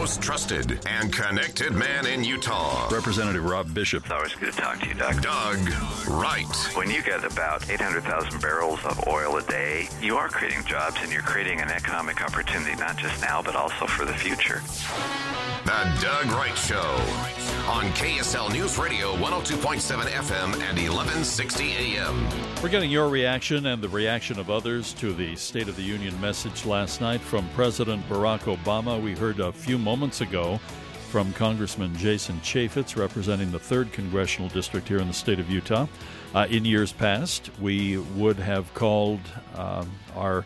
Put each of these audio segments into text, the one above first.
most trusted and connected man in Utah. Representative Rob Bishop. It's always good to talk to you, Doug. Doug Wright. When you get about 800,000 barrels of oil a day, you are creating jobs and you're creating an economic opportunity, not just now, but also for the future. The Doug Wright Show on KSL News Radio 102.7 FM and 1160 AM. We're getting your reaction and the reaction of others to the State of the Union message last night from President Barack Obama. We heard a few moments ago from Congressman Jason Chaffetz, representing the 3rd Congressional District here in the state of Utah. In years past, we would have called our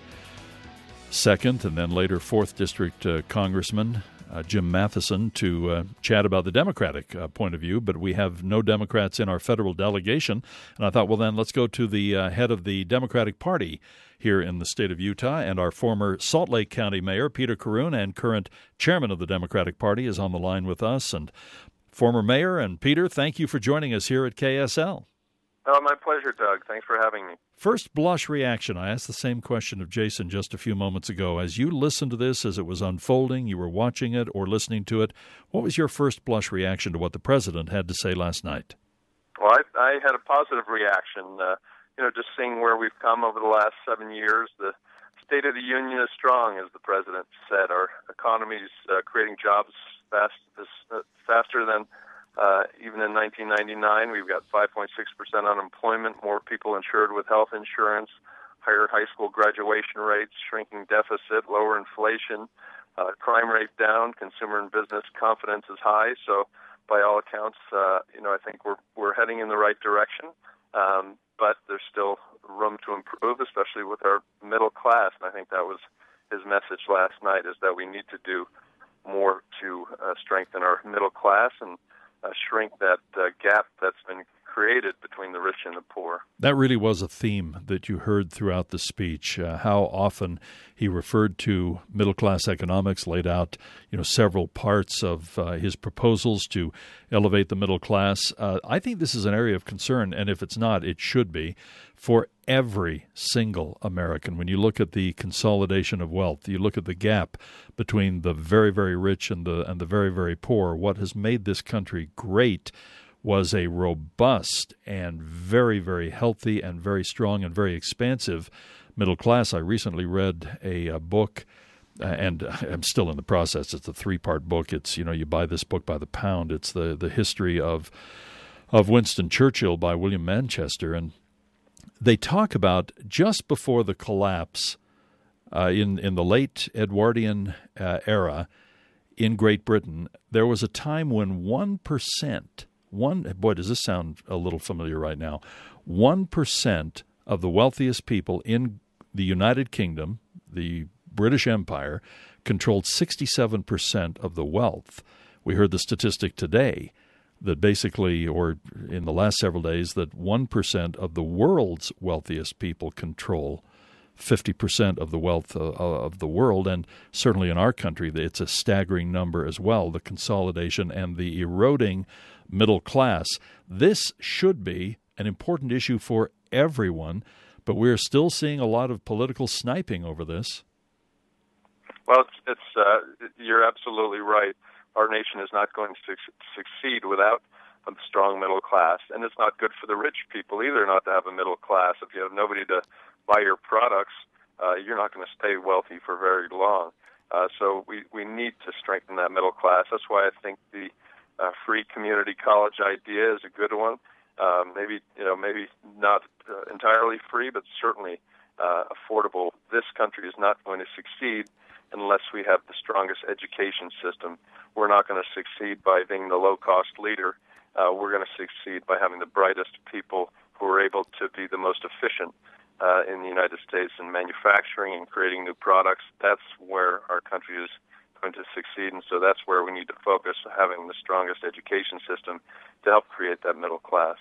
2nd and then later 4th District Congressman Jim Matheson to chat about the Democratic point of view, but we have no Democrats in our federal delegation. And I thought, well, then let's go to the head of the Democratic Party here in the state of Utah, and our former Salt Lake County Mayor, Peter Caroon, and current chairman of the Democratic Party is on the line with us. And former mayor, and Peter, thank you for joining us here at KSL. Oh, my pleasure, Doug. Thanks for having me. First blush reaction. I asked the same question of Jason just a few moments ago. As you listened to this, as it was unfolding, you were watching it or listening to it, what was your first blush reaction to what the president had to say last night? Well, I had a positive reaction. Just seeing where we've come over the last 7 years, the State of the Union is strong, as the president said. Our economy is creating jobs faster than even in 1999. We've got 5.6% unemployment, more people insured with health insurance, higher high school graduation rates, shrinking deficit, lower inflation, crime rate down, consumer and business confidence is high. So by all accounts, I think we're heading in the right direction. But there's still room to improve, especially with our middle class. And I think that was his message last night, is that we need to do more to strengthen our middle class and shrink that gap that's been created between the rich and the poor. That really was a theme that you heard throughout the speech, how often he referred to middle-class economics, laid out several parts of his proposals to elevate the middle class. I think this is an area of concern, and if it's not, it should be, for every single American. When you look at the consolidation of wealth, you look at the gap between the very, very rich and the very, very poor, what has made this country great was a robust and very, very healthy and very strong and very expansive middle class. I recently read a book, and I'm still in the process. It's a 3-part book. It's, you buy this book by the pound. It's the history of Winston Churchill by William Manchester. And they talk about just before the collapse in the late Edwardian era in Great Britain, there was a time when 1%, boy, does this sound a little familiar right now, 1% of the wealthiest people in the United Kingdom, the British Empire, controlled 67% of the wealth. We heard the statistic today that basically, or in the last several days, that 1% of the world's wealthiest people control 50% of the wealth of the world, and certainly in our country, it's a staggering number as well, the consolidation and the eroding middle class. This should be an important issue for everyone, but we're still seeing a lot of political sniping over this. Well, you're absolutely right. Our nation is not going to succeed without a strong middle class, and it's not good for the rich people either not to have a middle class. If you have nobody to buy your products, you're not going to stay wealthy for very long. So we need to strengthen that middle class. That's why I think the free community college idea is a good one. Maybe not entirely free, but certainly affordable. This country is not going to succeed unless we have the strongest education system. We're not going to succeed by being the low-cost leader. We're going to succeed by having the brightest people who are able to be the most efficient in the United States in manufacturing and creating new products. That's where our country is going to succeed, and so that's where we need to focus, having the strongest education system to help create that middle class.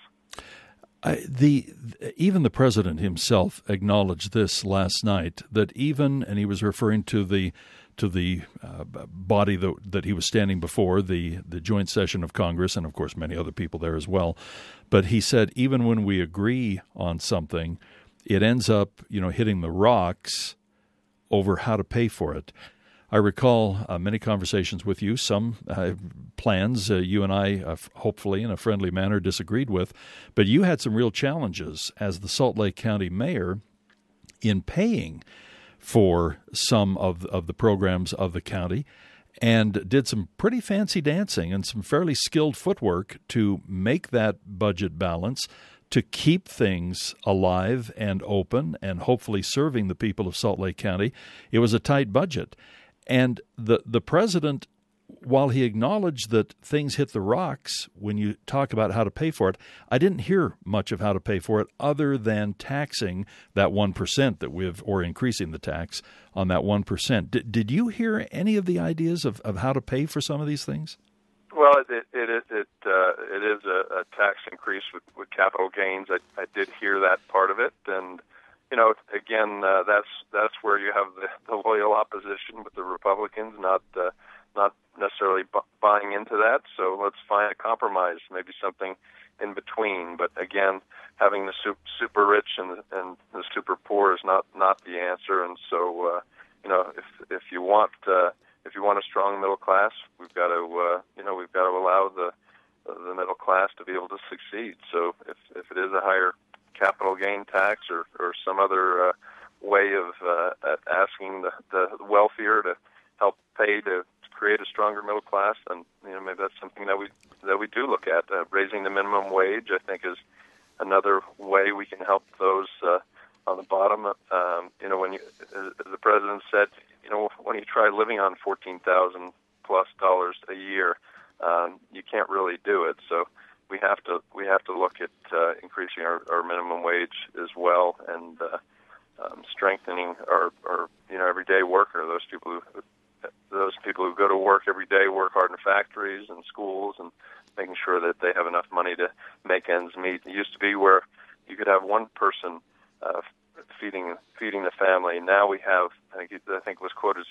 Even the president himself acknowledged this last night, that and he was referring to the body that he was standing before, the joint session of Congress, and of course many other people there as well. But he said even when we agree on something, it ends up hitting the rocks over how to pay for it. I recall many conversations with you, some plans you and I, hopefully in a friendly manner, disagreed with, but you had some real challenges as the Salt Lake County mayor in paying for some of the programs of the county, and did some pretty fancy dancing and some fairly skilled footwork to make that budget balance, to keep things alive and open and hopefully serving the people of Salt Lake County. It was a tight budget. And the president, while he acknowledged that things hit the rocks when you talk about how to pay for it, I didn't hear much of how to pay for it other than taxing that 1% that or increasing the tax on that 1%. Did you hear any of the ideas of how to pay for some of these things? Well, it is a tax increase with capital gains. I did hear that part of it, and again, that's where you have the loyal opposition with the Republicans not necessarily buying into that. So let's find a compromise, maybe something in between. But again, having the super rich and the super poor is not the answer. And so if you want a strong middle class, we've got to allow the middle class to be able to succeed. So if it is a higher capital gain tax or some other way of asking the wealthier to help pay to create a stronger middle class, then maybe that's something that we do look at. Raising the minimum wage, I think, is another way we can help those on the bottom. When as the president said, when you try living on $14,000+ a year, you can't really do it. So we have to look at increasing our minimum wage as well, and strengthening our everyday worker, those people who go to work every day, work hard in factories and schools, and making sure that they have enough money to make ends meet. It used to be where you could have one person feeding the family. Now we have, I think it was quoted,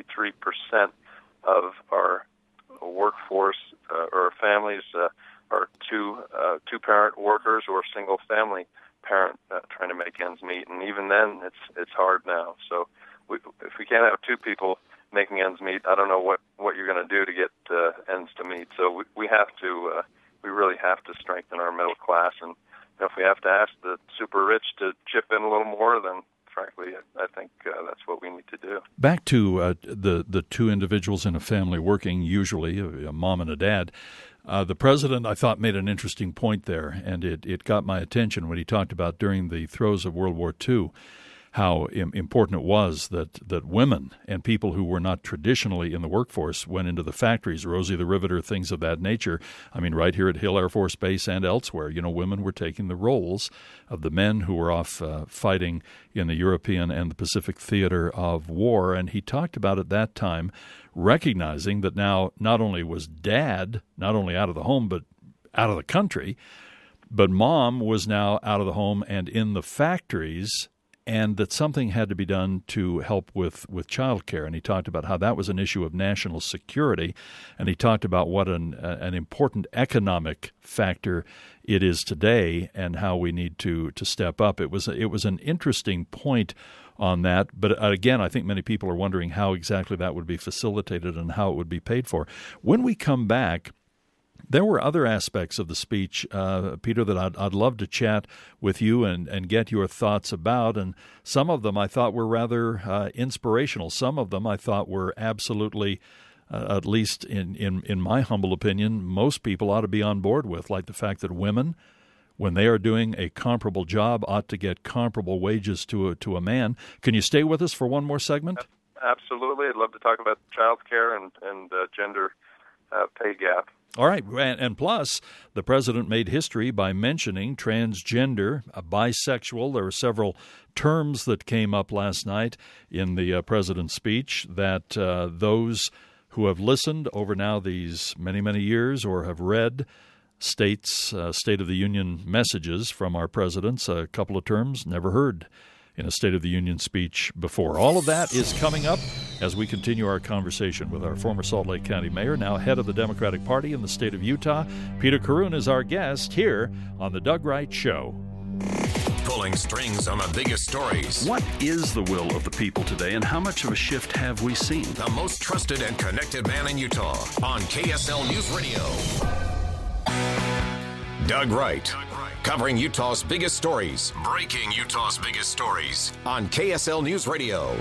63% of our workforce or families are two-parent workers or single-family parent trying to make ends meet, and even then it's hard now. So if we can't have two people making ends meet, I don't know what you're going to do to get ends to meet. So we really have to strengthen our middle class, and if we have to ask the super rich to chip in a little more, then frankly, I think that's what we need to do. Back to the two individuals in a family working, usually a mom and a dad. The president, I thought, made an interesting point there, and it got my attention when he talked about during the throes of World War II how important it was that women and people who were not traditionally in the workforce went into the factories, Rosie the Riveter, things of that nature. I mean, right here at Hill Air Force Base and elsewhere, women were taking the roles of the men who were off fighting in the European and the Pacific theater of war. And he talked about at that time recognizing that now not only was dad not only out of the home but out of the country, but mom was now out of the home and in the factories, and that something had to be done to help with child care. And he talked about how that was an issue of national security, and he talked about what an important economic factor it is today and how we need to step up. It was an interesting point on that, but again, I think many people are wondering how exactly that would be facilitated and how it would be paid for. When we come back, there were other aspects of the speech, Peter, that I'd love to chat with you and get your thoughts about. And some of them I thought were rather inspirational. Some of them I thought were absolutely, at least in my humble opinion, most people ought to be on board with, like the fact that women, when they are doing a comparable job, ought to get comparable wages to a man. Can you stay with us for one more segment? Absolutely. I'd love to talk about child care and gender pay gap. All right, and plus, the president made history by mentioning transgender, bisexual. There were several terms that came up last night in the president's speech that those who have listened over now these many, many years or have read State of the Union messages from our presidents, a couple of terms never heard in a State of the Union speech before. All of that is coming up as we continue our conversation with our former Salt Lake County mayor, now head of the Democratic Party in the state of Utah. Peter Caroon is our guest here on The Doug Wright Show. Pulling strings on the biggest stories. What is the will of the people today, and how much of a shift have we seen? The most trusted and connected man in Utah on KSL News Radio. Doug Wright. Covering Utah's biggest stories. Breaking Utah's biggest stories on KSL News Radio.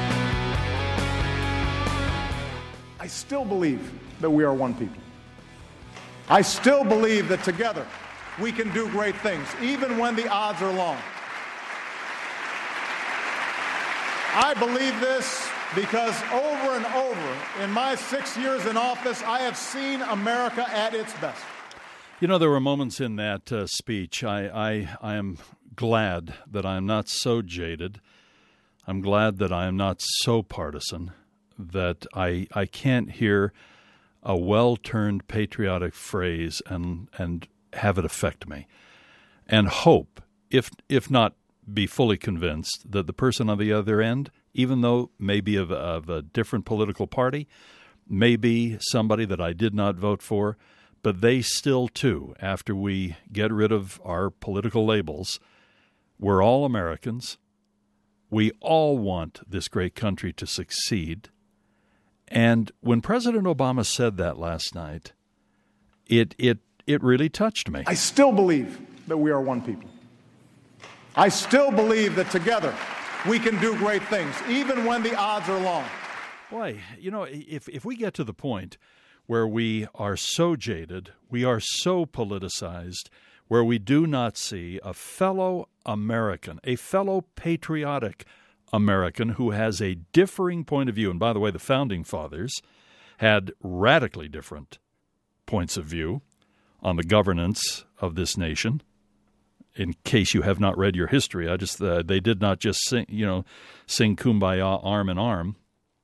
I still believe that we are one people. I still believe that together we can do great things, even when the odds are long. I believe this because over and over in my 6 years in office, I have seen America at its best. You know, there were moments in that speech. I am glad that I am not so jaded. I'm glad that I am not so partisan that I can't hear a well-turned patriotic phrase and have it affect me. And hope, if not be fully convinced, that the person on the other end, even though maybe of a different political party, maybe somebody that I did not vote for, but they still, too, after we get rid of our political labels, we're all Americans. We all want this great country to succeed. And when President Obama said that last night, it really touched me. I still believe that we are one people. I still believe that together we can do great things, even when the odds are long. Boy, you know, if we get to the point where we are so jaded, we are so politicized, where we do not see a fellow American, a fellow patriotic American who has a differing point of view. And by the way, the Founding Fathers had radically different points of view on the governance of this nation. In case you have not read your history, they did not just sing Kumbaya arm in arm.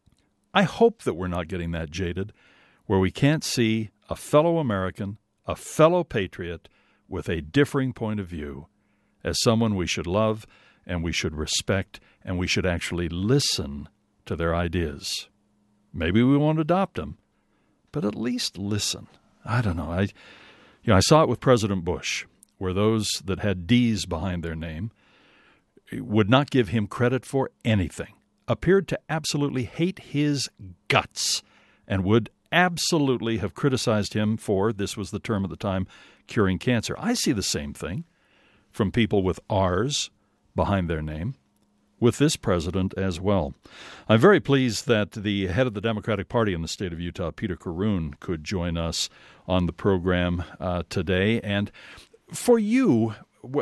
I hope that we're not getting that jaded, where we can't see a fellow American, a fellow patriot with a differing point of view as someone we should love and we should respect and we should actually listen to their ideas. Maybe we won't adopt them, but at least listen. I don't know. I saw it with President Bush, where those that had D's behind their name would not give him credit for anything, appeared to absolutely hate his guts, and would absolutely have criticized him for, this was the term at the time, curing cancer. I see the same thing from people with R's behind their name, with this president as well. I'm very pleased that the head of the Democratic Party in the state of Utah, Peter Caroon, could join us on the program today. And for you,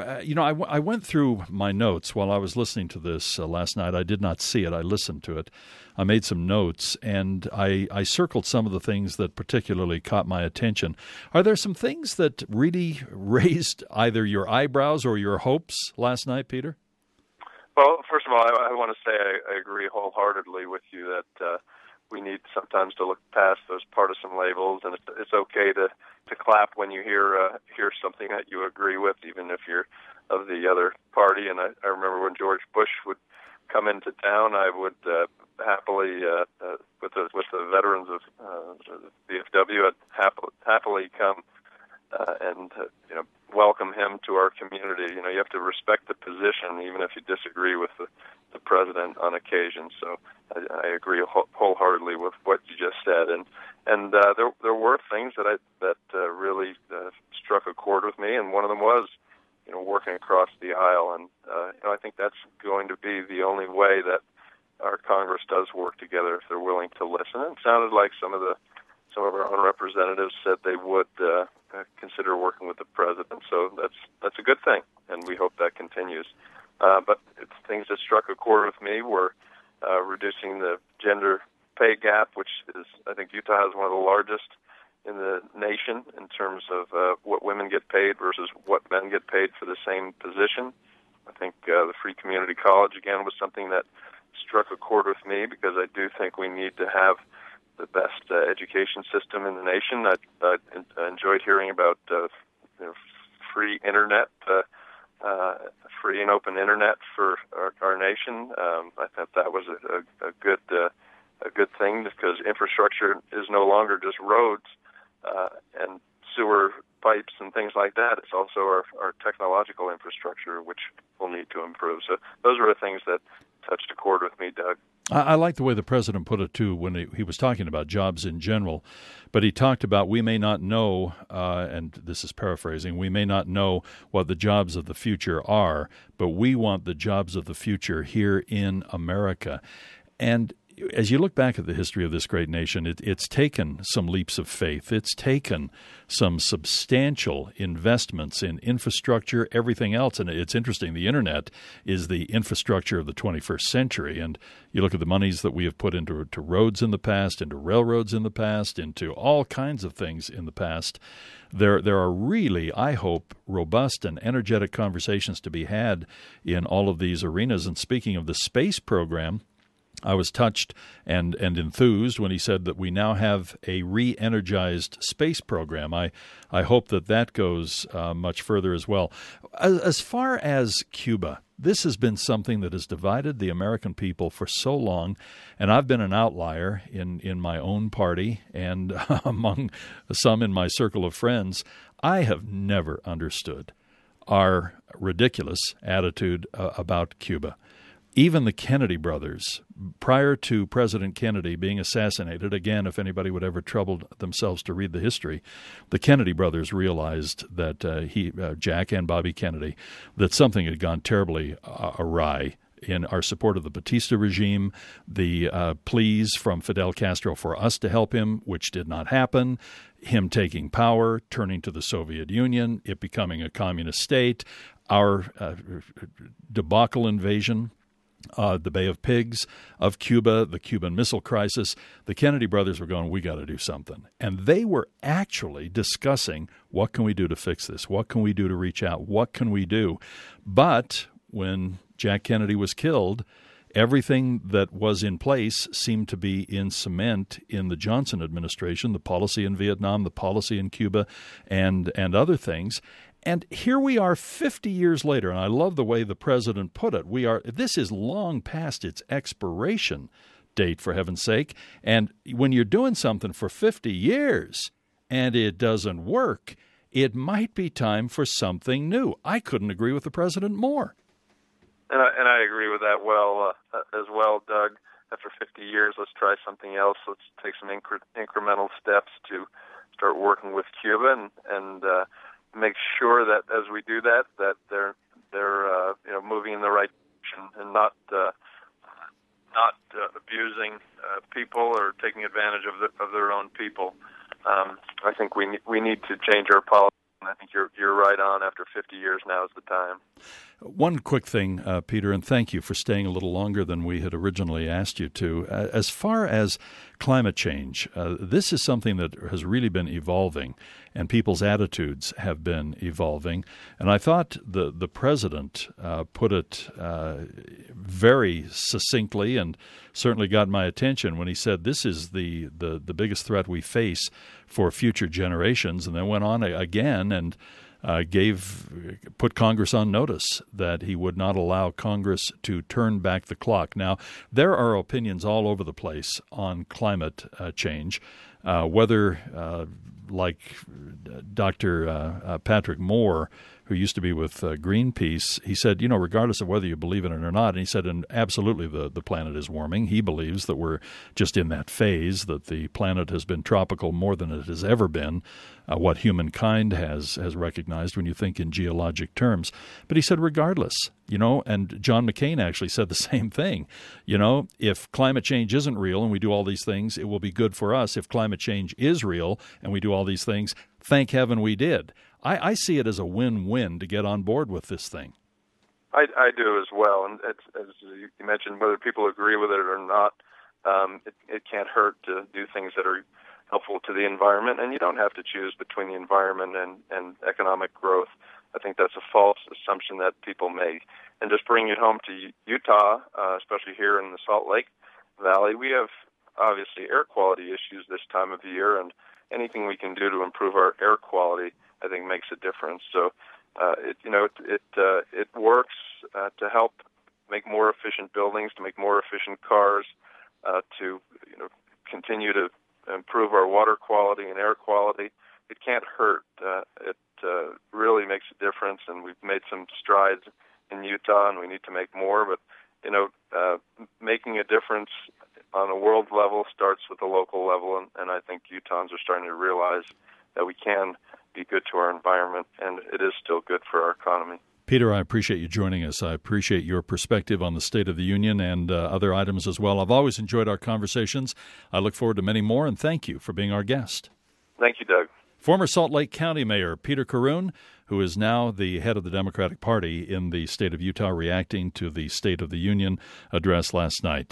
I went through my notes while I was listening to this last night. I did not see it. I listened to it. I made some notes, and I circled some of the things that particularly caught my attention. Are there some things that really raised either your eyebrows or your hopes last night, Peter? Well, first of all, I want to say I agree wholeheartedly with you that we need sometimes to look past those partisan labels, and it's okay to clap when you hear something that you agree with, even if you're of the other party. And I remember when George Bush would come into town, I would happily, with the veterans of the VFW, I'd happily come and welcome him to our community. You have to respect the position, even if you disagree with the president on occasion. So I agree wholeheartedly with what you just said. And there were things that really struck a chord with me, and one of them was working across the aisle. And I think that's going to be the only way that our Congress does work together, if they're willing to listen. And it sounded like some of our own representatives said they would consider working with the president. So that's a good thing, and we hope that continues. But things that struck a chord with me were reducing the gender pay gap, which is, I think Utah has one of the largest in the nation in terms of what women get paid versus what men get paid for the same position. I think the free community college, again, was something that struck a chord with me, because I do think we need to have the best education system in the nation. I enjoyed hearing about free internet, free and open internet for our nation. I thought that was a good thing, because infrastructure is no longer just roads and sewer pipes and things like that. It's also our technological infrastructure, which will people need to improve. So those are the things that touched a chord with me, Doug. I like the way the president put it, too, when he was talking about jobs in general. But he talked about we may not know, and this is paraphrasing, we may not know what the jobs of the future are, but we want the jobs of the future here in America. And as you look back at the history of this great nation, it's taken some leaps of faith. It's taken some substantial investments in infrastructure, everything else. And it's interesting, the Internet is the infrastructure of the 21st century. And you look at the monies that we have put into roads in the past, into railroads in the past, into all kinds of things in the past. There are really, I hope, robust and energetic conversations to be had in all of these arenas. And speaking of the space program, I was touched and enthused when he said that we now have a re-energized space program. I hope that goes much further as well. As far as Cuba, this has been something that has divided the American people for so long, and I've been an outlier in my own party and among some in my circle of friends. I have never understood our ridiculous attitude about Cuba. Even the Kennedy brothers, prior to President Kennedy being assassinated, again, if anybody would ever trouble themselves to read the history, the Kennedy brothers realized that Jack and Bobby Kennedy, that something had gone terribly awry in our support of the Batista regime, the pleas from Fidel Castro for us to help him, which did not happen, him taking power, turning to the Soviet Union, it becoming a communist state, our debacle invasion, the Bay of Pigs of Cuba, the Cuban Missile Crisis. The Kennedy brothers were going, we got to do something. And they were actually discussing, what can we do to fix this? What can we do to reach out? What can we do? But when Jack Kennedy was killed, everything that was in place seemed to be in cement in the Johnson administration, the policy in Vietnam, the policy in Cuba, and other things. And here we are 50 years later, and I love the way the president put it. This is long past its expiration date, for heaven's sake. And when you're doing something for 50 years and it doesn't work, it might be time for something new. I couldn't agree with the president more. And I agree with that as well, Doug. After 50 years, let's try something else. Let's take some incremental steps to start working with Cuba and make sure that as we do that they're moving in the right direction and not abusing people or taking advantage of their own people. I think we need to change our policy. I think you're right on. After 50 years, now is the time. One quick thing, Peter, and thank you for staying a little longer than we had originally asked you to. As far as climate change, this is something that has really been evolving, and people's attitudes have been evolving. And I thought the president put it very succinctly and certainly got my attention when he said this is the biggest threat we face for future generations, and then went on again and put Congress on notice that he would not allow Congress to turn back the clock. Now, there are opinions all over the place on climate change, whether like Dr. Patrick Moore, who used to be with Greenpeace, he said, regardless of whether you believe in it or not, and he said, and absolutely the planet is warming. He believes that we're just in that phase, that the planet has been tropical more than it has ever been, what humankind has recognized when you think in geologic terms. But he said, regardless, and John McCain actually said the same thing. If climate change isn't real and we do all these things, it will be good for us. If climate change is real and we do all these things, thank heaven we did. I see it as a win-win to get on board with this thing. I do as well. And as you mentioned, whether people agree with it or not, it can't hurt to do things that are helpful to the environment. And you don't have to choose between the environment and economic growth. I think that's a false assumption that people make. And just bringing it home to Utah, especially here in the Salt Lake Valley, we have obviously air quality issues this time of year, and anything we can do to improve our air quality, I think, makes a difference. So, it works to help make more efficient buildings, to make more efficient cars, to continue to improve our water quality and air quality. It can't hurt. It really makes a difference, and we've made some strides in Utah, and we need to make more. But making a difference on a world level starts with the local level, and I think Utahns are starting to realize that we can be good to our environment, and it is still good for our economy. Peter, I appreciate you joining us. I appreciate your perspective on the State of the Union and other items as well. I've always enjoyed our conversations. I look forward to many more, and thank you for being our guest. Thank you, Doug. Former Salt Lake County Mayor Peter Caroon, who is now the head of the Democratic Party in the state of Utah, reacting to the State of the Union address last night.